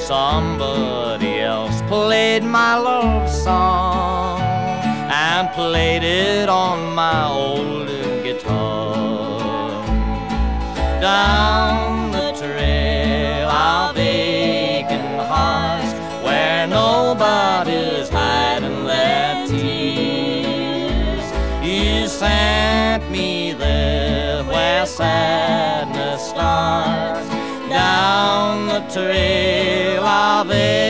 somebody else played my love song and played it on my old guitar. Down the trail of aching hearts where nobody's hiding their tears, you sent me there where sadness starts. Down the trail of